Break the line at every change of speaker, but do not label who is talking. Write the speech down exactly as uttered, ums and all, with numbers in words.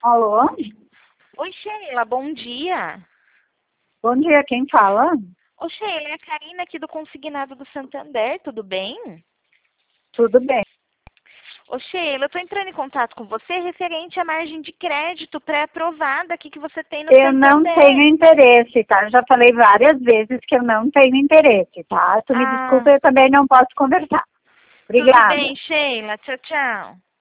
Alô?
Oi, Sheila, bom dia.
Bom dia, quem fala?
Ô, Sheila, é a Karina aqui do Consignado do Santander, tudo bem?
Tudo bem.
Ô, Sheila, eu tô entrando em contato com você referente à margem de crédito pré-aprovada aqui que você tem no
Eu não tenho
Santander.
interesse, tá? Eu já falei várias vezes que eu não tenho interesse, tá? Tu me
Ah,
desculpa, eu também não posso conversar.
tudo
Obrigada.
bem, Sheila. Tchau, tchau.